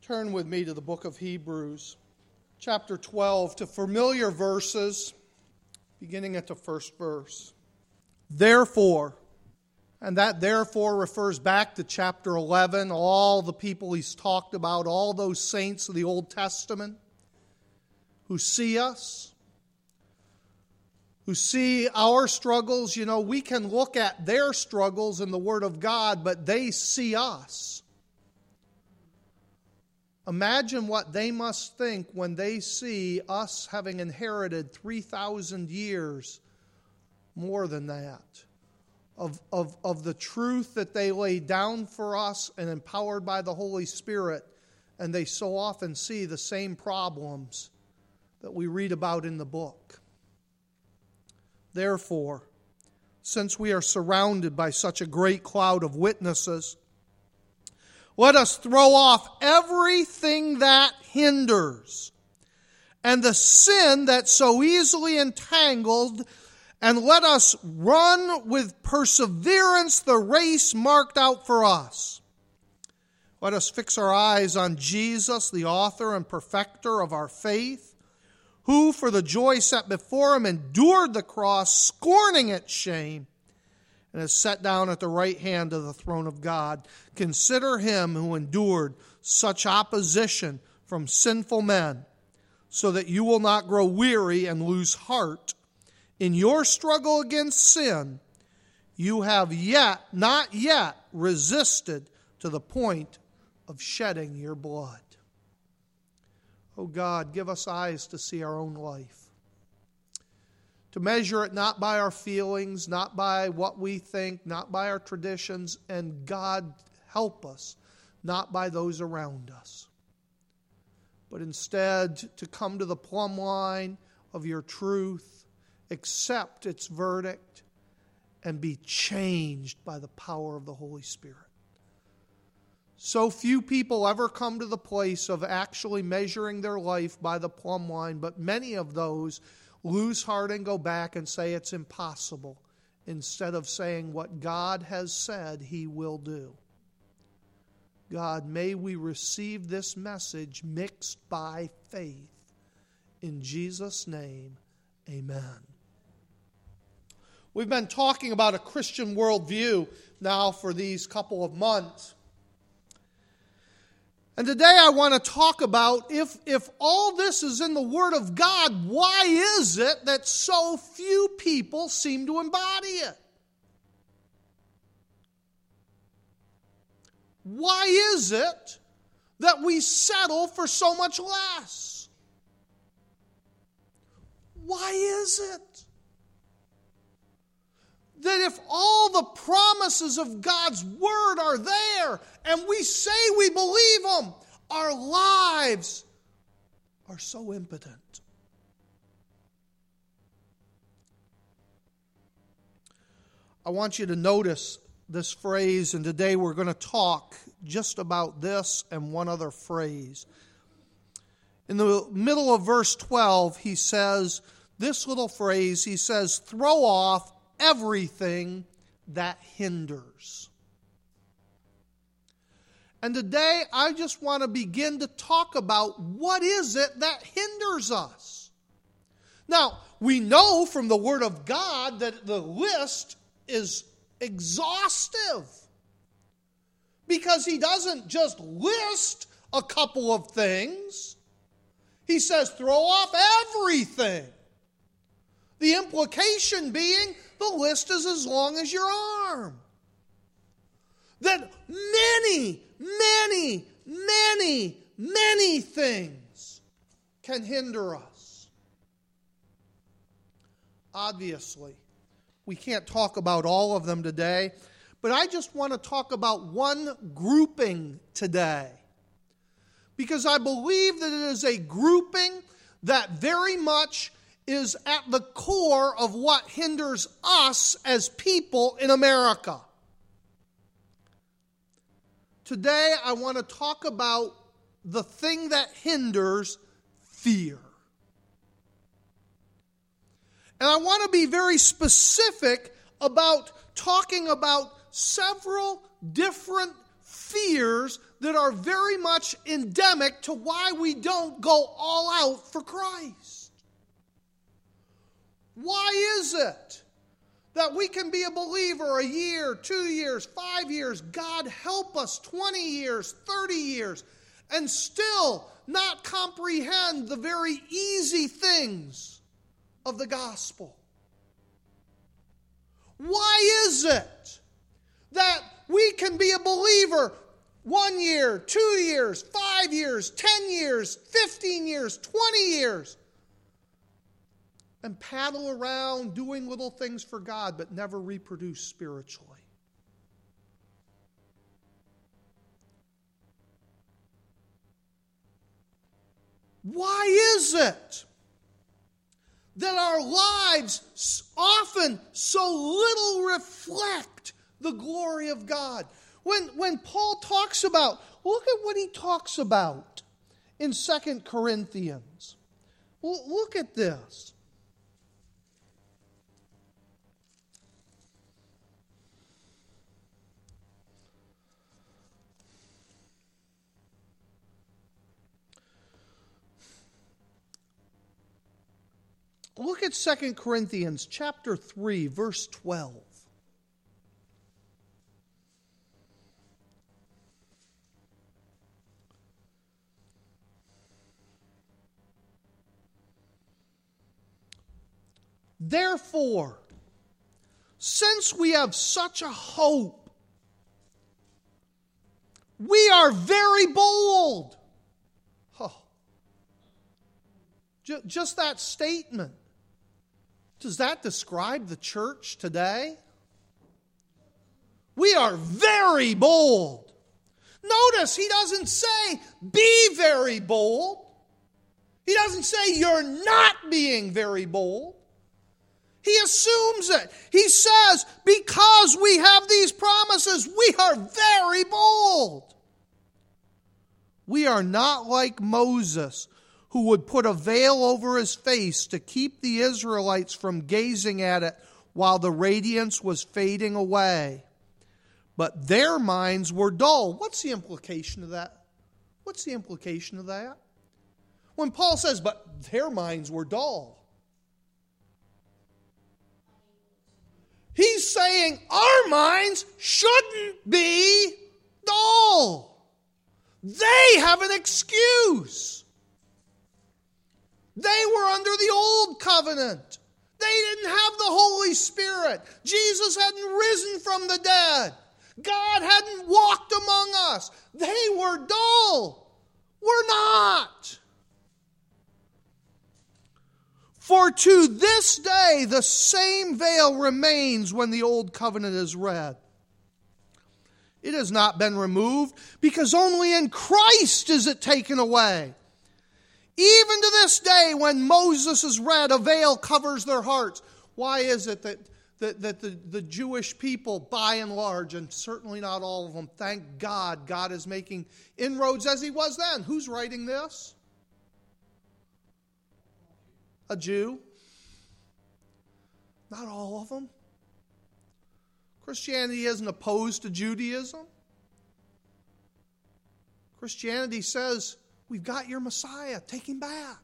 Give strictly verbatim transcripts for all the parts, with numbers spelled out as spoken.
Turn with me to the book of Hebrews, chapter twelve, to familiar verses, beginning at the first verse. Therefore, and that therefore refers back to chapter eleven, all the people he's talked about, all those saints of the Old Testament who see us, who see our struggles. You know, we can look at their struggles in the Word of God, but they see us. Imagine what they must think when they see us having inherited three thousand years, more than that, of, of, of the truth that they laid down for us and empowered by the Holy Spirit, and they so often see the same problems that we read about in the book. Therefore, since we are surrounded by such a great cloud of witnesses, let us throw off everything that hinders and the sin that so easily entangled, and let us run with perseverance the race marked out for us. Let us fix our eyes on Jesus, the author and perfecter of our faith, who for the joy set before him endured the cross, scorning its shame, and is set down at the right hand of the throne of God. Consider him who endured such opposition from sinful men, so that you will not grow weary and lose heart. In your struggle against sin, you have yet, not yet, resisted to the point of shedding your blood. Oh God, give us eyes to see our own life, to measure it not by our feelings, not by what we think, not by our traditions, and God, help us, not by those around us, but instead to come to the plumb line of your truth, accept its verdict, and be changed by the power of the Holy Spirit. So few people ever come to the place of actually measuring their life by the plumb line, but many of those lose heart and go back and say it's impossible, instead of saying what God has said he will do. God, may we receive this message mixed by faith. In Jesus' name, amen. We've been talking about a Christian worldview now for these couple of months. And today I want to talk about, if, if all this is in the Word of God, why is it that so few people seem to embody it? Why is it that we settle for so much less? Why is it that if all the promises of God's Word are there and we say we believe them, our lives are so impotent? I want you to notice this phrase, and today we're going to talk just about this and one other phrase. In the middle of verse twelve, he says, this little phrase, he says, throw off everything that hinders. And today I just want to begin to talk about what is it that hinders us. Now, we know from the Word of God that the list is exhaustive, because he doesn't just list a couple of things. He says throw off everything. The implication being the list is as long as your arm. That many, many, many, many things can hinder us. Obviously, we can't talk about all of them today, but I just want to talk about one grouping today, because I believe that it is a grouping that very much is at the core of what hinders us as people in America. Today, I want to talk about the thing that hinders fear. And I want to be very specific about talking about several different fears that are very much endemic to why we don't go all out for Christ. Why is it that we can be a believer a year, two years, five years, God help us, twenty years, thirty years, and still not comprehend the very easy things of the gospel? Why is it that we can be a believer one year, two years, five years, ten years, fifteen years, twenty years, and paddle around doing little things for God but never reproduce spiritually? Why is it that our lives often so little reflect the glory of God? When, when Paul talks about, look at what he talks about in Second Corinthians. Look at this. Look at Second Corinthians chapter three, verse twelve. Therefore, since we have such a hope, we are very bold. Oh. Just that statement. Does that describe the church today? We are very bold. Notice he doesn't say, be very bold. He doesn't say you're not being very bold. He assumes it. He says, because we have these promises, we are very bold. We are not like Moses, who would put a veil over his face to keep the Israelites from gazing at it while the radiance was fading away. But their minds were dull. What's the implication of that? What's the implication of that? When Paul says, but their minds were dull, he's saying our minds shouldn't be dull. They have an excuse. They were under the old covenant. They didn't have the Holy Spirit. Jesus hadn't risen from the dead. God hadn't walked among us. They were dull. We're not. For to this day the same veil remains when the old covenant is read. It has not been removed because only in Christ is it taken away. Even to this day, when Moses is read, a veil covers their hearts. Why is it that, that, that the, the Jewish people, by and large, and certainly not all of them, thank God, God is making inroads as he was then. Who's writing this? A Jew. Not all of them. Christianity isn't opposed to Judaism. Christianity says, we've got your Messiah. Take him back.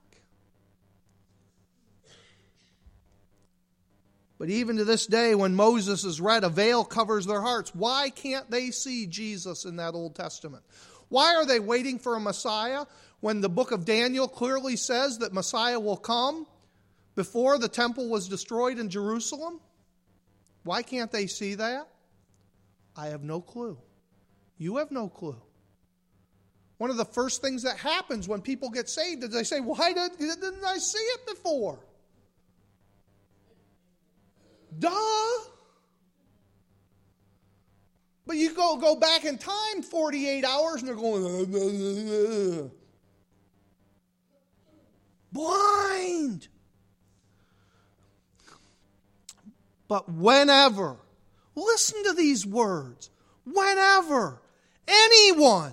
But even to this day, when Moses is read, a veil covers their hearts. Why can't they see Jesus in that Old Testament? Why are they waiting for a Messiah when the book of Daniel clearly says that Messiah will come before the temple was destroyed in Jerusalem? Why can't they see that? I have no clue. You have no clue. One of the first things that happens when people get saved is they say, why did, didn't I see it before? Duh. But you go, go back in time forty-eight hours and they're going, uh, uh, uh. Blind. But whenever, listen to these words, whenever anyone,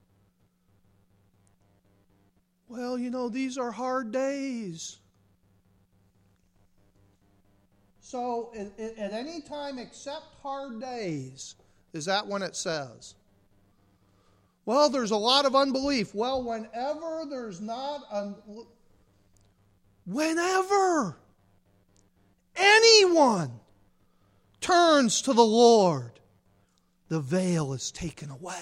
well, you know, these are hard days. So at, at any time except hard days, is that when it says? Well, there's a lot of unbelief. Well, whenever there's not, un- whenever anyone turns to the Lord, the veil is taken away.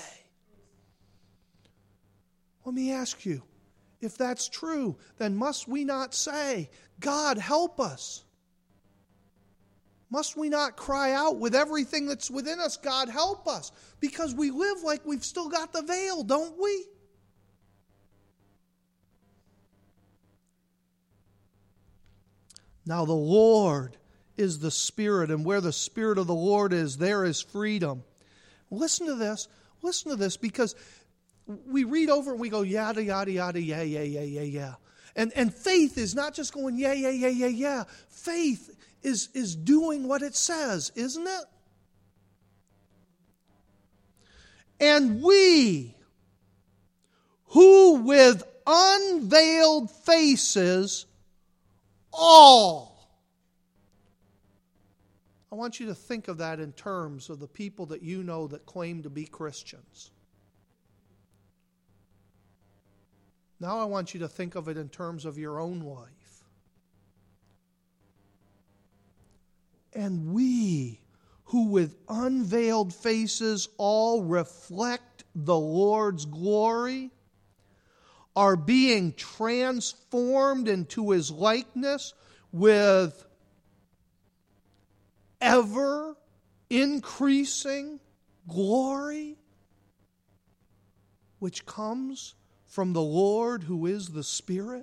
Let me ask you, if that's true, then must we not say, God, help us? Must we not cry out with everything that's within us, God, help us? Because we live like we've still got the veil, don't we? Now the Lord is the Spirit, and where the Spirit of the Lord is, there is freedom. Listen to this. Listen to this, because we read over and we go, yada, yada, yada, yeah, yeah, yeah, yeah, yeah. And, and faith is not just going, yeah, yeah, yeah, yeah, yeah. Faith is, is doing what it says, isn't it? And we, who with unveiled faces, all. I want you to think of that in terms of the people that you know that claim to be Christians. Now I want you to think of it in terms of your own life. And we, who with unveiled faces all reflect the Lord's glory, are being transformed into His likeness with ever increasing glory, which comes from the Lord who is the Spirit.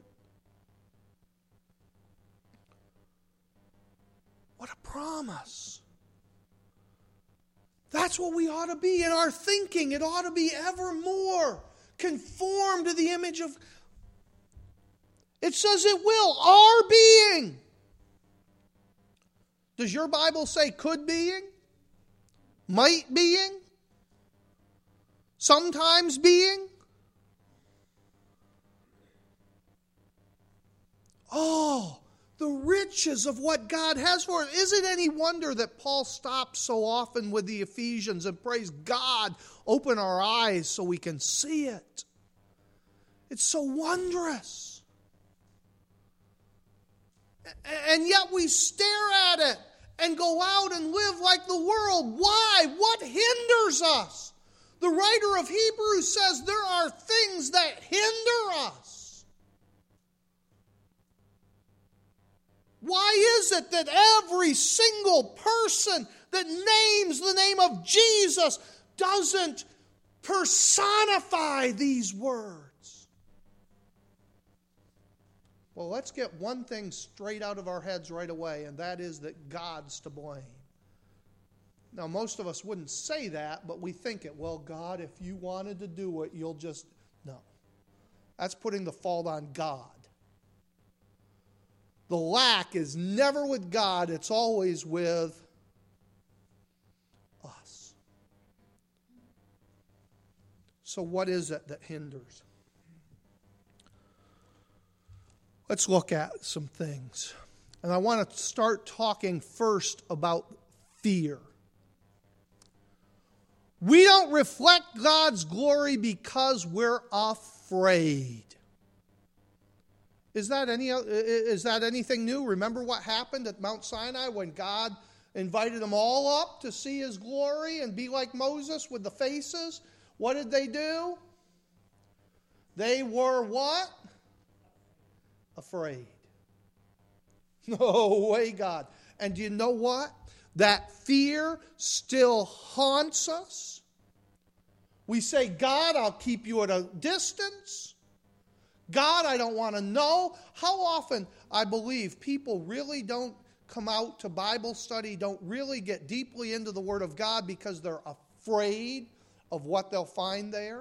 What a promise. That's what we ought to be in our thinking. It ought to be ever more conformed to the image of... It says it will. Our being. Does your Bible say could being? Might being? Sometimes being? Oh, the riches of what God has for us. Is it any wonder that Paul stops so often with the Ephesians and prays, God, open our eyes so we can see it? It's so wondrous. And yet we stare at it and go out and live like the world. Why? What hinders us? The writer of Hebrews says there are things that hinder us. Why is it that every single person that names the name of Jesus doesn't personify these words? Well, let's get one thing straight out of our heads right away, and that is that God's to blame. Now, most of us wouldn't say that, but we think it. Well, God, if you wanted to do it, you'll just... No. That's putting the fault on God. The lack is never with God, it's always with us. So what is it that hinders? Let's look at some things. And I want to start talking first about fear. We don't reflect God's glory because we're afraid. Is that any? Is that anything new? Remember what happened at Mount Sinai when God invited them all up to see His glory and be like Moses with the faces? What did they do? They were what? Afraid. No way, God. And do you know what? That fear still haunts us. We say, God, I'll keep you at a distance. God, I don't want to know. How often, I believe, people really don't come out to Bible study, don't really get deeply into the Word of God because they're afraid of what they'll find there.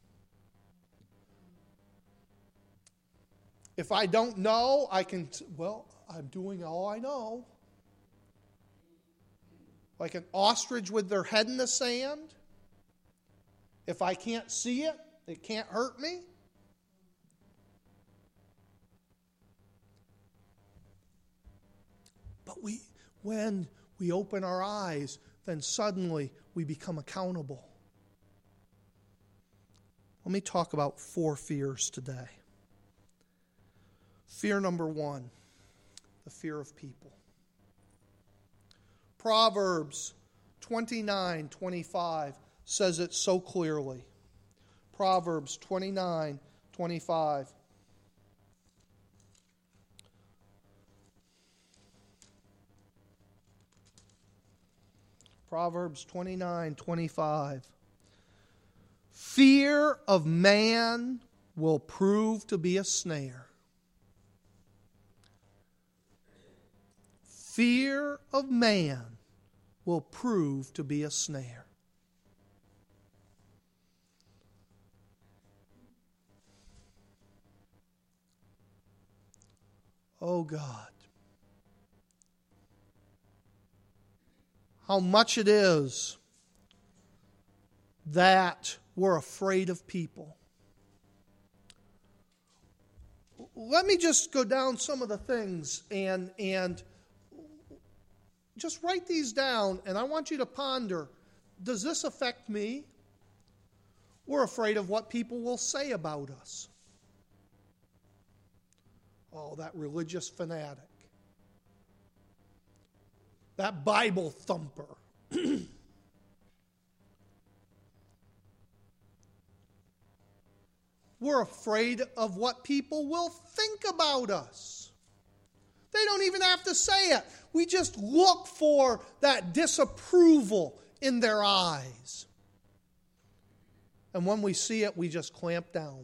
If I don't know, I can, well, I'm doing all I know. Like an ostrich with their head in the sand. If I can't see it, it can't hurt me. But we, when we open our eyes, then suddenly we become accountable. Let me talk about four fears today. Fear number one, the fear of people. Proverbs twenty-nine twenty-five says it so clearly. Proverbs twenty-nine twenty-five. Proverbs twenty-nine twenty-five. Fear of man will prove to be a snare. Fear of man will prove to be a snare. Oh God. How much it is that we're afraid of people. Let me just go down some of the things and and just write these down, and I want you to ponder, does this affect me? We're afraid of what people will say about us. Oh, that religious fanatic. That Bible thumper. We're afraid of what people will think about us. They don't even have to say it. We just look for that disapproval in their eyes. And when we see it, we just clamp down.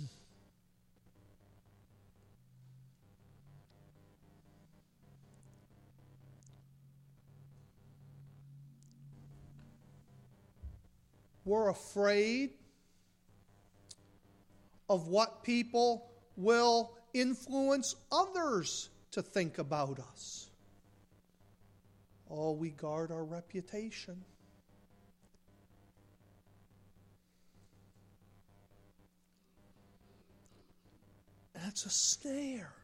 We're afraid of what people will influence others to think about us. Oh, we guard our reputation. That's a snare.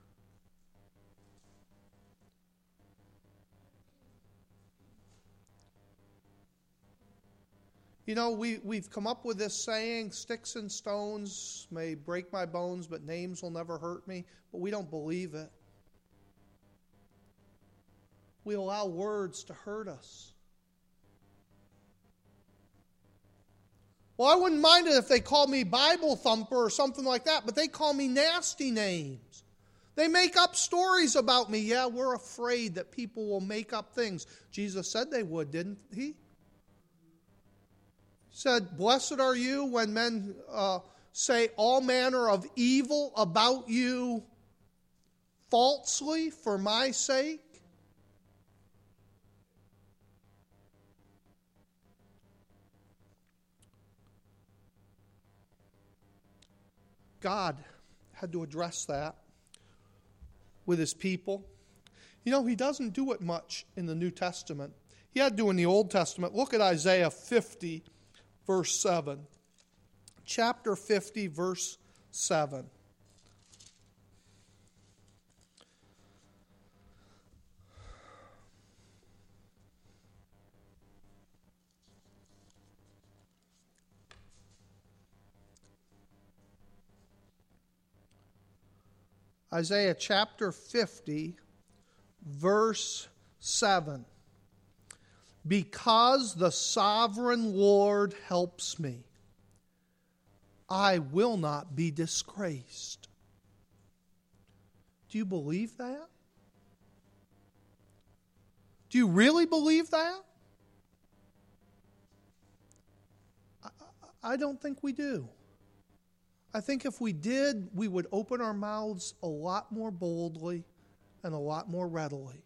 You know, we, we've come up with this saying, sticks and stones may break my bones, but names will never hurt me. But we don't believe it. We allow words to hurt us. Well, I wouldn't mind it if they called me Bible thumper or something like that, but they call me nasty names. They make up stories about me. Yeah, we're afraid that people will make up things. Jesus said they would, didn't he? Said, blessed are you when men uh, say all manner of evil about you falsely for my sake. God had to address that with his people. You know, he doesn't do it much in the New Testament. He had to do in the Old Testament. Look at Isaiah fifty. Verse seven. Chapter fifty, verse seven. Isaiah chapter fifty, verse seven. Because the sovereign Lord helps me, I will not be disgraced. Do you believe that? Do you really believe that? I, I don't think we do. I think if we did, we would open our mouths a lot more boldly and a lot more readily.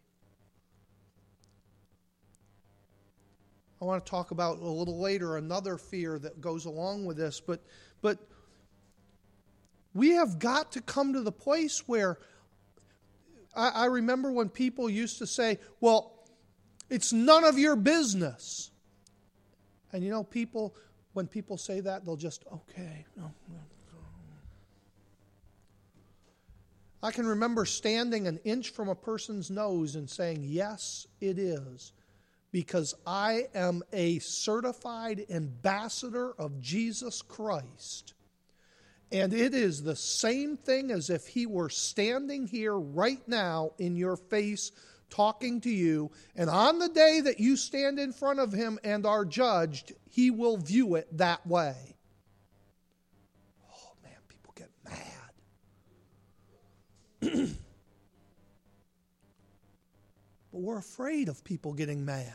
I want to talk about a little later another fear that goes along with this, but but we have got to come to the place where I, I remember when people used to say, well, it's none of your business. And you know, people, when people say that, they'll just, okay. No, no. I can remember standing an inch from a person's nose and saying, yes, it is. Because I am a certified ambassador of Jesus Christ. And it is the same thing as if he were standing here right now in your face talking to you. And on the day that you stand in front of him and are judged, he will view it that way. Oh man, people get mad. But we're afraid of people getting mad.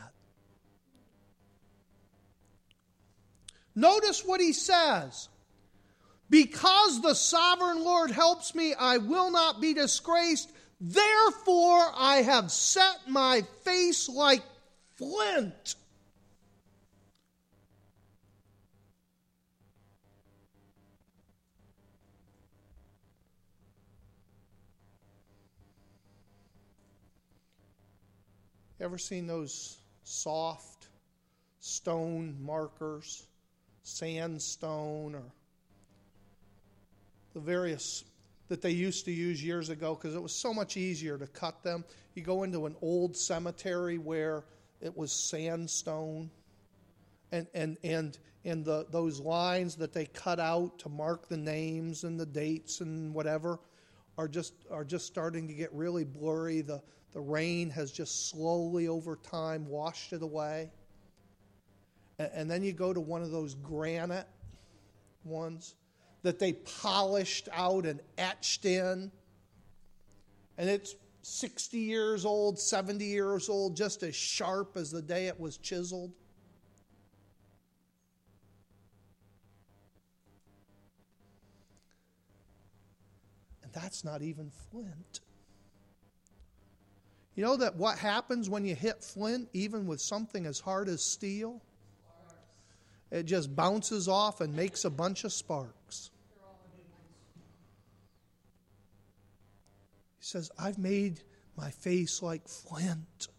Notice what he says. Because the sovereign Lord helps me, I will not be disgraced. Therefore, I have set my face like flint. Ever seen those soft stone markers, sandstone, or the various that they used to use years ago because it was so much easier to cut them? You go into an old cemetery where it was sandstone, and and and and the those lines that they cut out to mark the names and the dates and whatever are just are just starting to get really blurry. The the rain has just slowly over time washed it away. And, and then you go to one of those granite ones that they polished out and etched in. And it's sixty years old, seventy years old, just as sharp as the day it was chiseled. And that's not even flint. You know that what happens when you hit flint, even with something as hard as steel? It just bounces off and makes a bunch of sparks. He says, I've made my face like flint.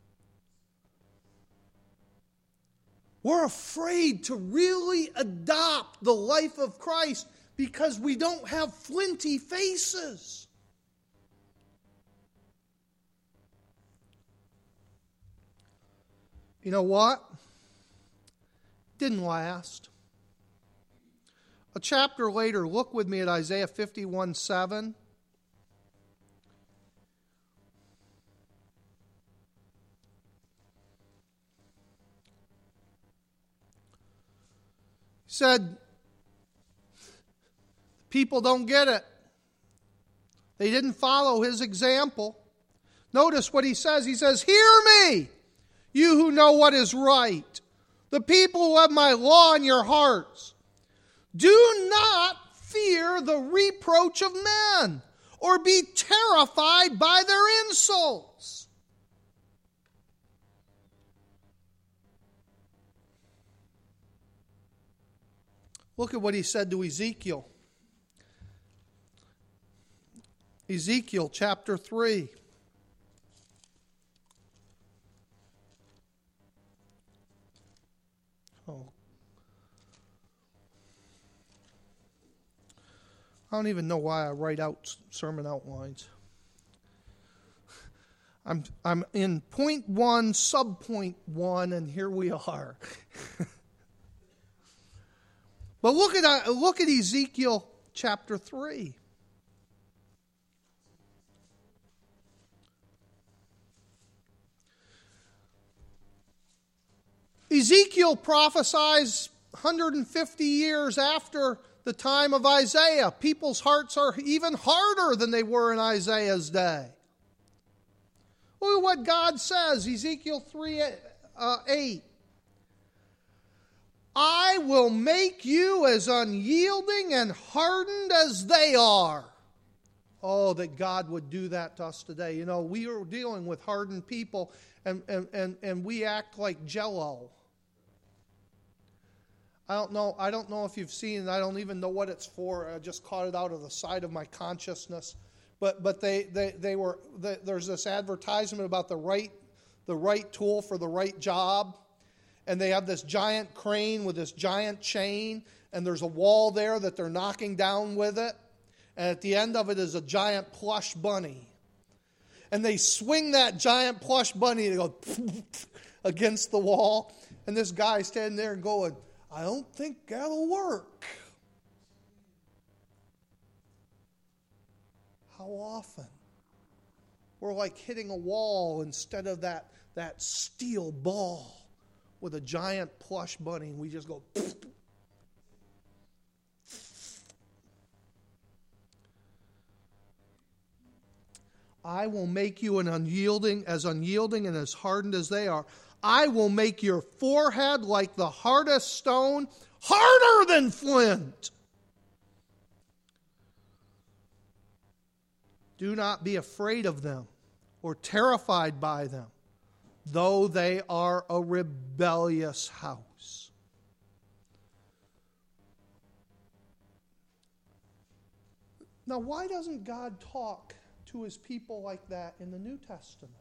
We're afraid to really adopt the life of Christ because we don't have flinty faces. You know what? Didn't last. A chapter later, look with me at Isaiah fifty-one seven. He said, people don't get it. They didn't follow his example. Notice what he says. He says, hear me, you who know what is right, the people who have my law in your hearts. Do not fear the reproach of men, or be terrified by their insults. Look at what he said to Ezekiel. Ezekiel chapter three. Oh. I don't even know why I write out sermon outlines. I'm I'm in point one, sub point one, and here we are. But look at look at Ezekiel chapter three. Ezekiel prophesies one hundred fifty years after the time of Isaiah. People's hearts are even harder than they were in Isaiah's day. Look at what God says, Ezekiel three eight. I will make you as unyielding and hardened as they are. Oh, that God would do that to us today. You know, we are dealing with hardened people, and, and, and, and we act like Jell-O. I don't know. I don't know if you've seen it. I don't even know what it's for. I just caught it out of the side of my consciousness. But but they they they were they, there's this advertisement about the right the right tool for the right job, and they have this giant crane with this giant chain, and there's a wall there that they're knocking down with it, and at the end of it is a giant plush bunny, and they swing that giant plush bunny and they go against the wall, and this guy standing there and going, I don't think that'll work. often we're like hitting a wall instead of that, that steel ball with a giant plush bunny, and we just go. I will make you an unyielding, as unyielding and as hardened as they are. I will make your forehead like the hardest stone, harder than flint. Do not be afraid of them or terrified by them, though they are a rebellious house. Now, why doesn't God talk to his people like that in the New Testament?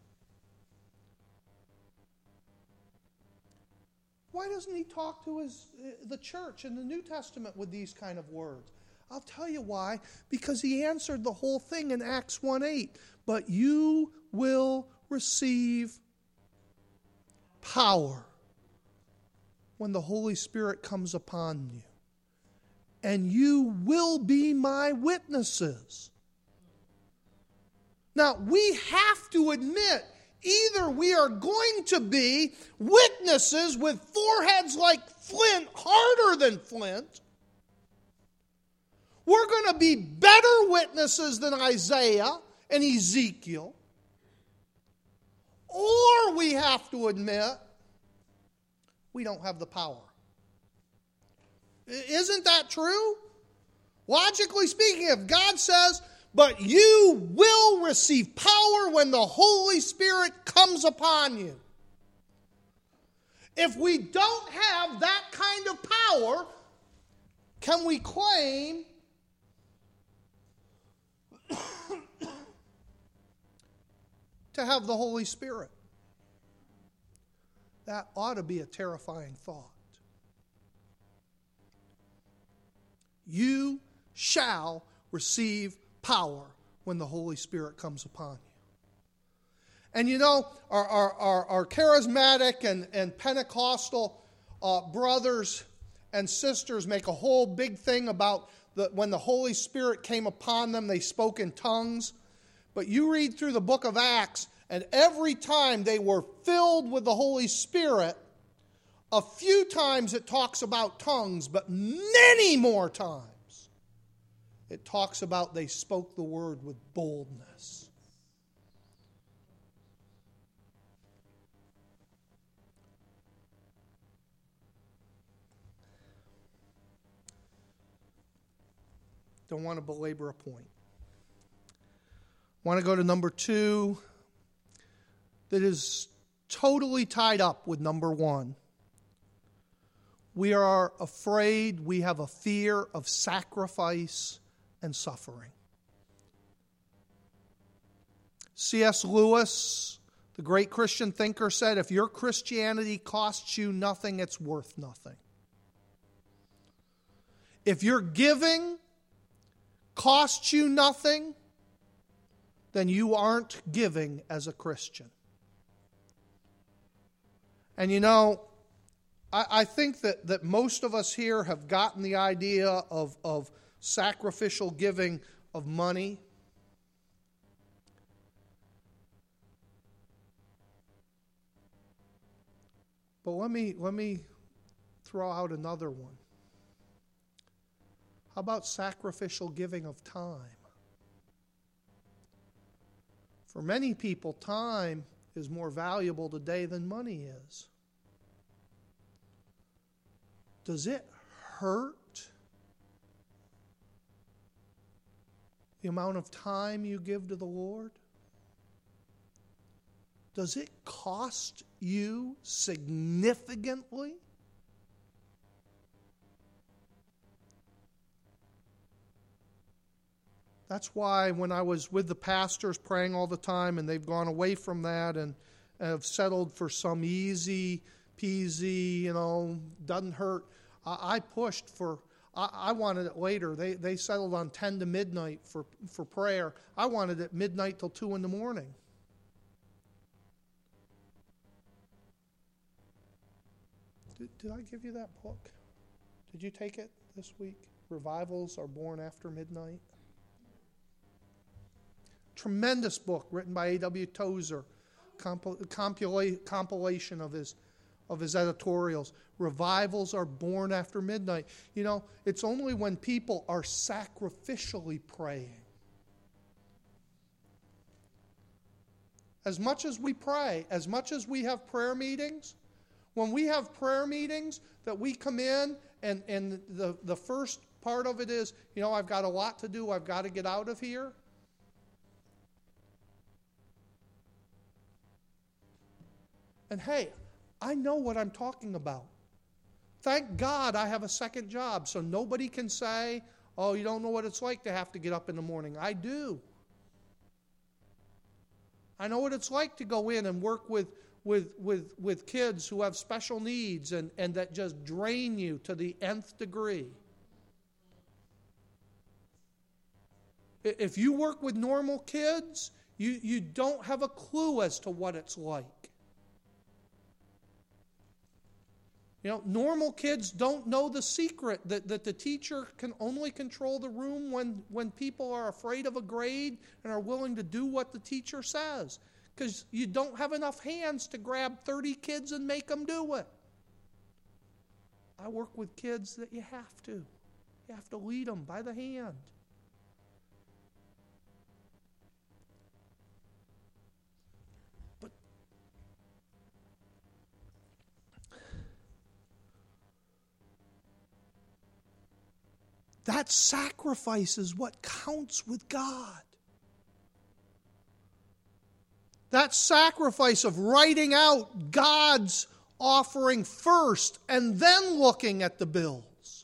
Why doesn't he talk to his the church in the New Testament with these kind of words? I'll tell you why. Because he answered the whole thing in Acts one eight. But you will receive power when the Holy Spirit comes upon you. And you will be my witnesses. Now, we have to admit, either we are going to be witnesses with foreheads like flint, harder than flint. We're going to be better witnesses than Isaiah and Ezekiel. Or we have to admit, we don't have the power. Isn't that true? Logically speaking, if God says, but you will receive power when the Holy Spirit comes upon you. If we don't have that kind of power, can we claim to have the Holy Spirit? That ought to be a terrifying thought. You shall receive power when the Holy Spirit comes upon you. And you know, our, our, our, our charismatic and, and Pentecostal uh, brothers and sisters make a whole big thing about the, when the Holy Spirit came upon them, they spoke in tongues. But you read through the book of Acts, and every time they were filled with the Holy Spirit, a few times it talks about tongues, but many more times it talks about they spoke the word with boldness. Don't want to belabor a point. Want to go to number two that is totally tied up with number one. We are afraid, we have a fear of sacrifice and suffering. C S Lewis, the great Christian thinker, said, if your Christianity costs you nothing, it's worth nothing. If your giving costs you nothing, then you aren't giving as a Christian. And you know, I, I think that, that most of us here have gotten the idea of, of sacrificial giving of money. But let me, let me throw out another one. How about sacrificial giving of time? For many people, time is more valuable today than money is. Does it hurt the amount of time you give to the Lord? Does it cost you significantly? That's why when I was with the pastors praying all the time, and they've gone away from that and have settled for some easy peasy, you know, doesn't hurt, I, I pushed for, I, I wanted it later. They they settled on ten to midnight for, for prayer. I wanted it midnight till two in the morning. Did, did I give you that book? Did you take it this week? Revivals are born after midnight. tremendous book written by A W Tozer, compil- compila- compilation of his of his editorials. Revivals are born after midnight. You know, it's only when people are sacrificially praying. As much as we pray, as much as we have prayer meetings, when we have prayer meetings that we come in and, and the, the first part of it is, you know, I've got a lot to do, I've got to get out of here. And hey, I know what I'm talking about. Thank God I have a second job, so nobody can say, oh, you don't know what it's like to have to get up in the morning. I do. I know what it's like to go in and work with, with, with, with kids who have special needs and, and that just drain you to the nth degree. If you work with normal kids, you, you don't have a clue as to what it's like. You know, normal kids don't know the secret that, that the teacher can only control the room when, when people are afraid of a grade and are willing to do what the teacher says. Because you don't have enough hands to grab thirty kids and make them do it. I work with kids that you have to. You have to lead them by the hand. That sacrifice is what counts with God. That sacrifice of writing out God's offering first and then looking at the bills.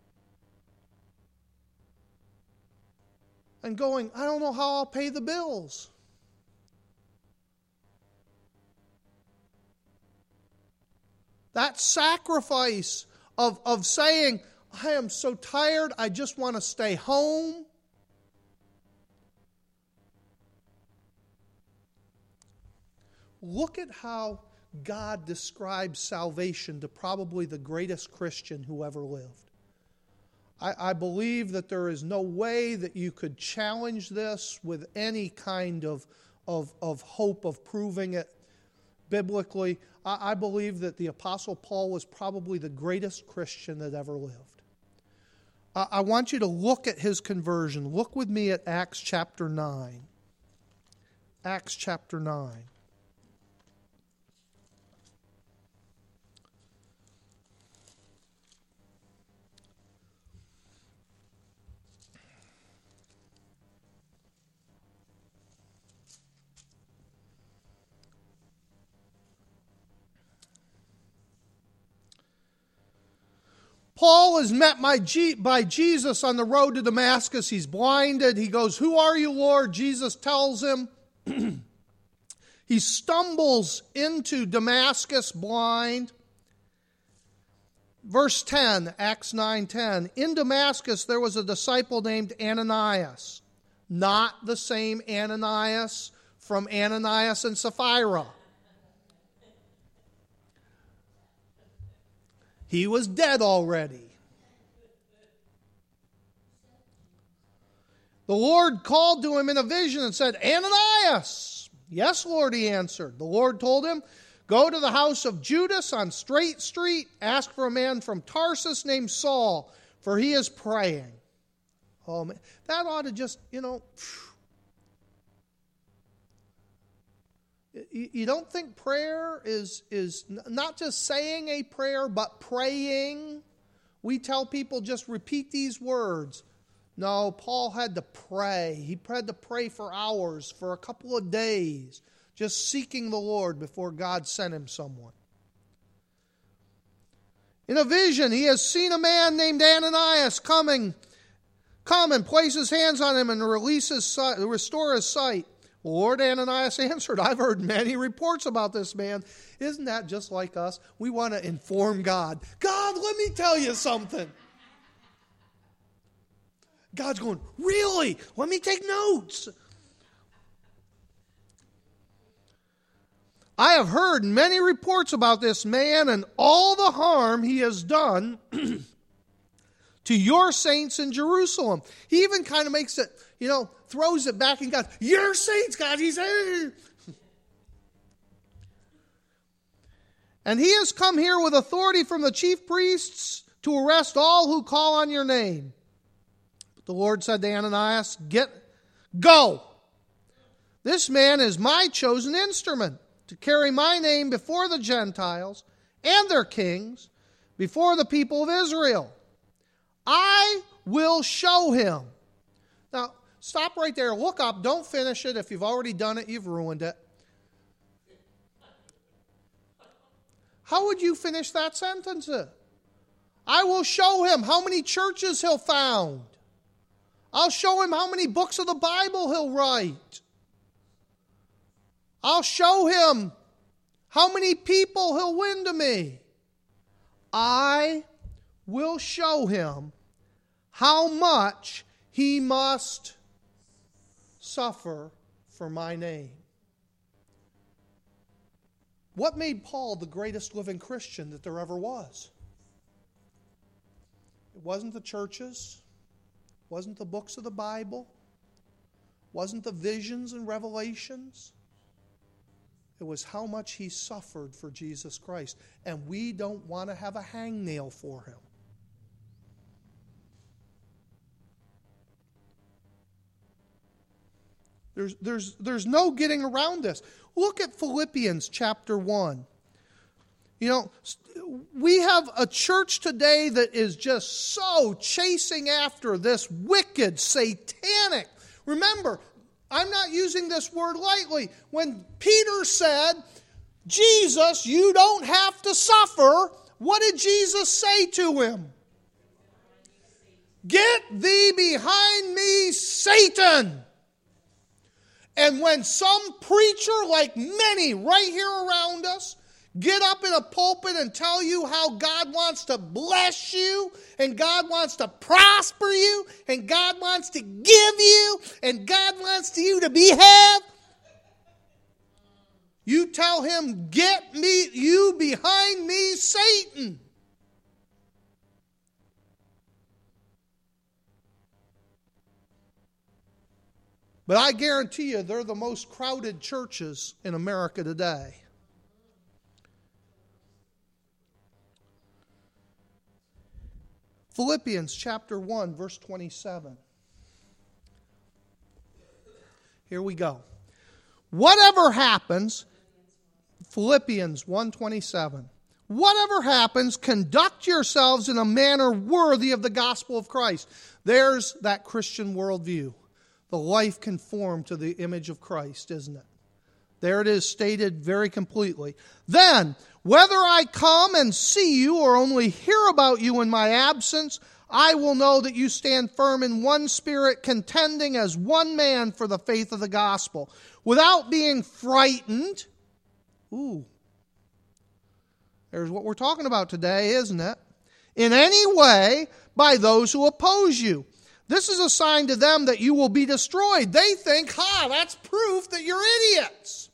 And going, I don't know how I'll pay the bills. That sacrifice of, of saying, I am so tired, I just want to stay home. Look at how God describes salvation to probably the greatest Christian who ever lived. I, I believe that there is no way that you could challenge this with any kind of, of, of hope of proving it biblically. I, I believe that the Apostle Paul was probably the greatest Christian that ever lived. I want you to look at his conversion. Look with me at Acts chapter nine. Acts chapter nine. Paul is met by, G- by Jesus on the road to Damascus. He's blinded. He goes, who are you, Lord? Jesus tells him. He stumbles into Damascus blind. Verse ten, Acts nine ten. In Damascus there was a disciple named Ananias. Not the same Ananias from Ananias and Sapphira. He was dead already. The Lord called to him in a vision and said, Ananias! Yes, Lord, he answered. The Lord told him, go to the house of Judas on Straight Street, ask for a man from Tarsus named Saul, for he is praying. Oh, man, that ought to just, you know... You don't think prayer is, is not just saying a prayer, but praying? We tell people just repeat these words. No, Paul had to pray. He had to pray for hours, for a couple of days, just seeking the Lord before God sent him someone. In a vision, he has seen a man named Ananias coming, come and place his hands on him and release his sight, restore his sight. Lord, Ananias answered, I've heard many reports about this man. Isn't that just like us? We want to inform God. God, let me tell you something. God's going, really? Let me take notes. I have heard many reports about this man and all the harm he has done to your saints in Jerusalem. He even kind of makes it, you know, throws it back in God. You're saints, God. He's here. And he has come here with authority from the chief priests to arrest all who call on your name. But the Lord said to Ananias, Get, go. This man is my chosen instrument to carry my name before the Gentiles and their kings, before the people of Israel. I will show him. Now, stop right there. Look up. Don't finish it. If you've already done it, you've ruined it. How would you finish that sentence? I will show him how many churches he'll found. I'll show him how many books of the Bible he'll write. I'll show him how many people he'll win to me. I will show him how much he must suffer for my name. What made Paul the greatest living Christian that there ever was? It wasn't the churches, it wasn't the books of the Bible, it wasn't the visions and revelations. It was how much he suffered for Jesus Christ. And we don't want to have a hangnail for him. There's, there's, there's no getting around this. Look at Philippians chapter one. You know, we have a church today that is just so chasing after this wicked, satanic. Remember, I'm not using this word lightly. When Peter said, Jesus, you don't have to suffer, what did Jesus say to him? Get thee behind me, Satan. And when some preacher, like many right here around us, get up in a pulpit and tell you how God wants to bless you, and God wants to prosper you, and God wants to give you, and God wants you to behave, you tell him, get me, you behind me, Satan. But I guarantee you they're the most crowded churches in America today. Philippians chapter one, verse twenty-seven. Here we go. Whatever happens, Philippians one twenty-seven. Whatever happens, conduct yourselves in a manner worthy of the gospel of Christ. There's that Christian worldview. The life conformed to the image of Christ, isn't it? There it is stated very completely. Then, whether I come and see you or only hear about you in my absence, I will know that you stand firm in one spirit, contending as one man for the faith of the gospel, without being frightened. Ooh. There's what we're talking about today, isn't it? In any way by those who oppose you. This is a sign to them that you will be destroyed. They think, ha, that's proof that you're idiots.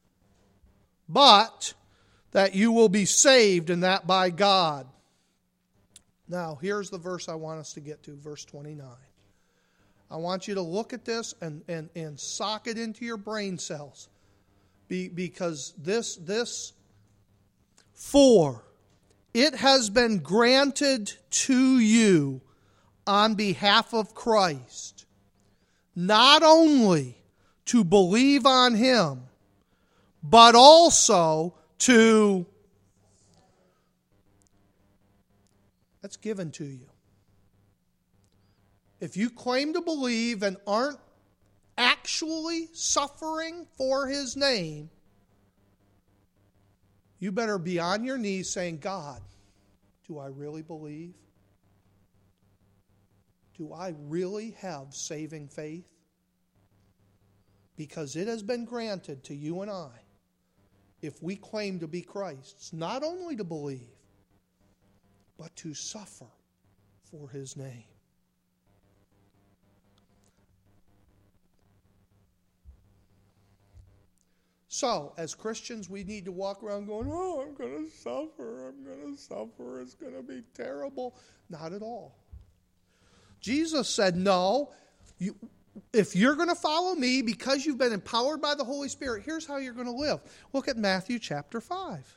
But that you will be saved, and that by God. Now, here's the verse I want us to get to, verse twenty-nine. I want you to look at this and, and, and sock it into your brain cells. Be, because this, this, for it has been granted to you on behalf of Christ, not only to believe on him, but also to... That's given to you. If you claim to believe and aren't actually suffering for his name, you better be on your knees saying, God, do I really believe? Do I really have saving faith? Because it has been granted to you and I, if we claim to be Christ's, not only to believe, but to suffer for his name. So, as Christians, we need to walk around going, oh, I'm going to suffer, I'm going to suffer, it's going to be terrible. Not at all. Jesus said, no, you, if you're going to follow me because you've been empowered by the Holy Spirit, here's how you're going to live. Look at Matthew chapter five.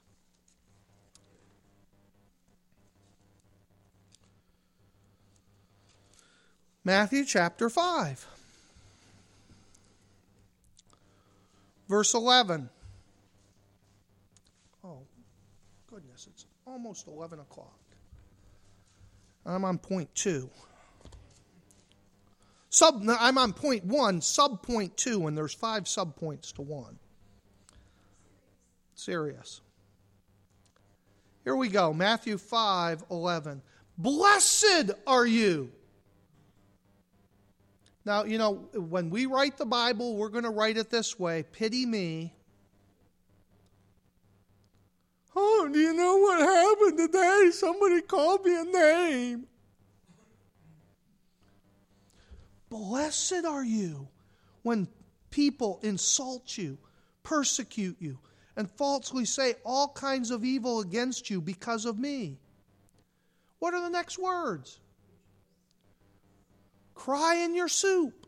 Matthew chapter five. Verse eleven. Oh, goodness, it's almost eleven o'clock. I'm on point two. Sub, I'm on point one, sub point two, and there's five sub points to one. Serious. Here we go. Matthew five eleven. Blessed are you. Now, you know, when we write the Bible, we're going to write it this way. Pity me. Oh, do you know what happened today? Somebody called me a name. Blessed are you when people insult you, persecute you, and falsely say all kinds of evil against you because of me. What are the next words? Cry in your soup.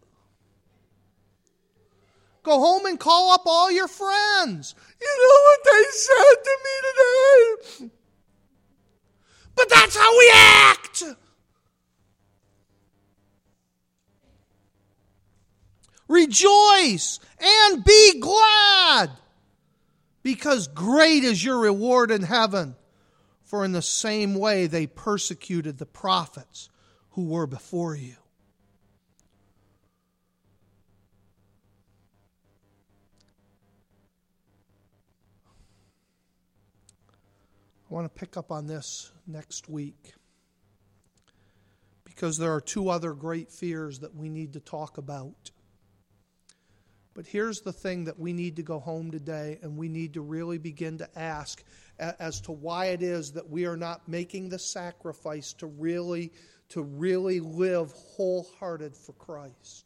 Go home and call up all your friends. You know what they said to me today? But that's how we act. Rejoice and be glad, because great is your reward in heaven. For in the same way they persecuted the prophets who were before you. I want to pick up on this next week, because there are two other great fears that we need to talk about. But here's the thing that we need to go home today, and we need to really begin to ask as to why it is that we are not making the sacrifice to really, to really live wholehearted for Christ.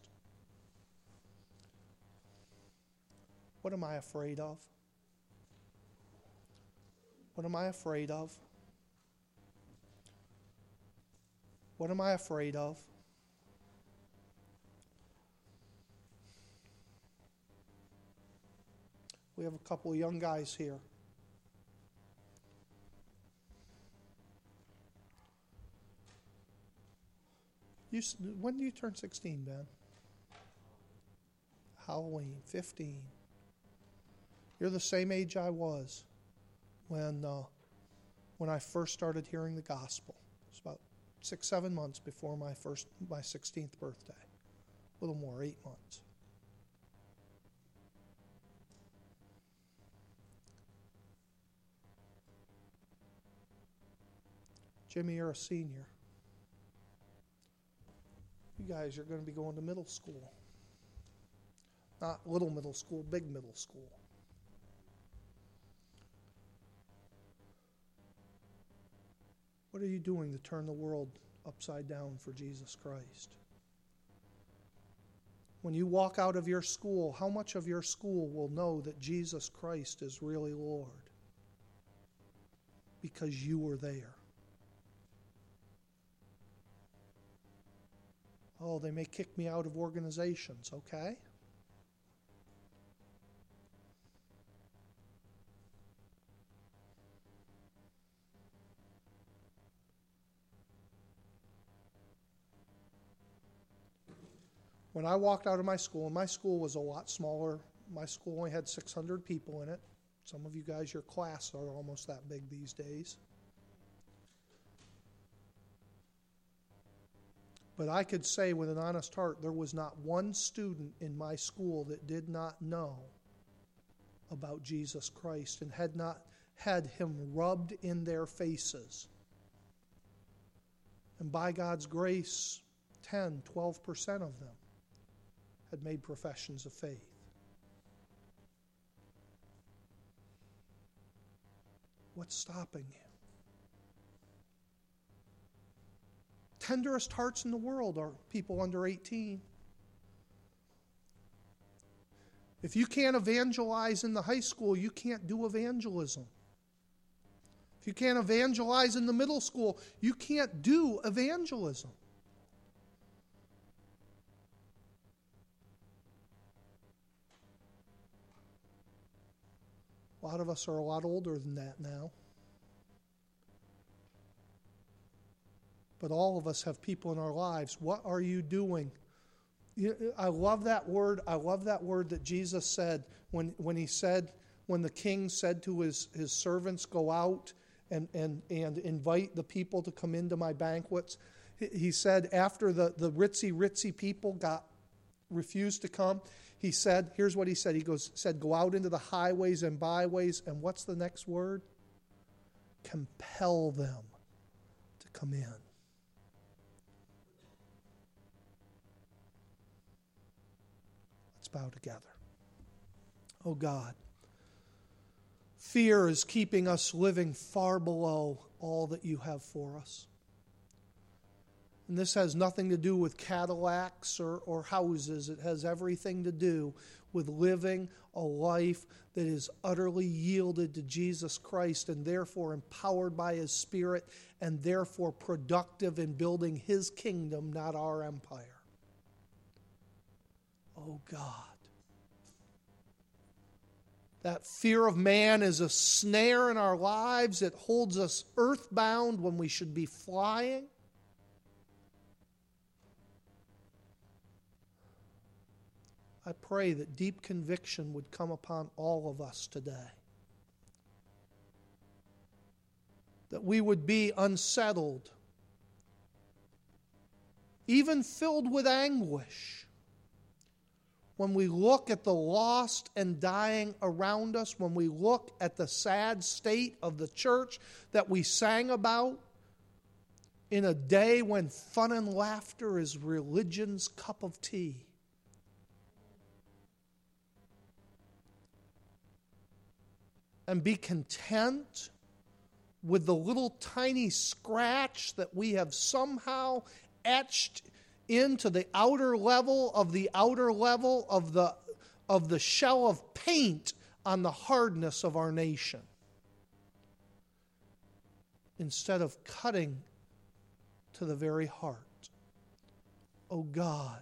What am I afraid of? What am I afraid of? What am I afraid of? We have a couple of young guys here. You, when do you turn sixteen, Ben? Halloween, fifteen. You're the same age I was when uh, when I first started hearing the gospel. It was about six, seven months before my first my sixteenth birthday. A little more, eight months. Jimmy, you're a senior. You guys are going to be going to middle school. Not little middle school, big middle school. What are you doing to turn the world upside down for Jesus Christ? When you walk out of your school, how much of your school will know that Jesus Christ is really Lord? Because you were there. Oh, they may kick me out of organizations, okay? When I walked out of my school, and my school was a lot smaller. My school only had six hundred people in it. Some of you guys, your class are almost that big these days. But I could say with an honest heart, there was not one student in my school that did not know about Jesus Christ and had not had him rubbed in their faces. And by God's grace, ten, twelve percent of them had made professions of faith. What's stopping you? Tenderest hearts in the world are people under eighteen. If you can't evangelize in the high school, you can't do evangelism. If you can't evangelize in the middle school, you can't do evangelism. A lot of us are a lot older than that now. But all of us have people in our lives. What are you doing? I love that word. I love that word that Jesus said when, when he said, when the king said to his, his servants, go out and, and, and invite the people to come into my banquets. He said after the, the ritzy, ritzy people got refused to come, he said, here's what he said. He goes, said, go out into the highways and byways, and what's the next word? Compel them to come in. Let's bow together. Oh God, fear is keeping us living far below all that you have for us. And this has nothing to do with Cadillacs or, or houses. It has everything to do with living a life that is utterly yielded to Jesus Christ and therefore empowered by His Spirit and therefore productive in building His kingdom, not our empire. Oh God. That fear of man is a snare in our lives. It holds us earthbound when we should be flying. I pray that deep conviction would come upon all of us today. That we would be unsettled, even filled with anguish, when we look at the lost and dying around us, when we look at the sad state of the church that we sang about in a day when fun and laughter is religion's cup of tea. And be content with the little tiny scratch that we have somehow etched into the outer level of the outer level of the, of the shell of paint on the hardness of our nation. Instead of cutting to the very heart. Oh God,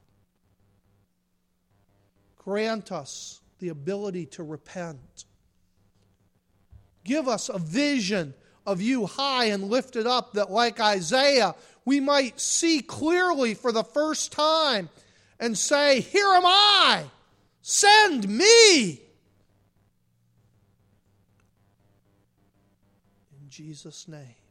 grant us the ability to repent. Give us a vision of you high and lifted up, that like Isaiah, we might see clearly for the first time and say, here am I, send me. In Jesus' name.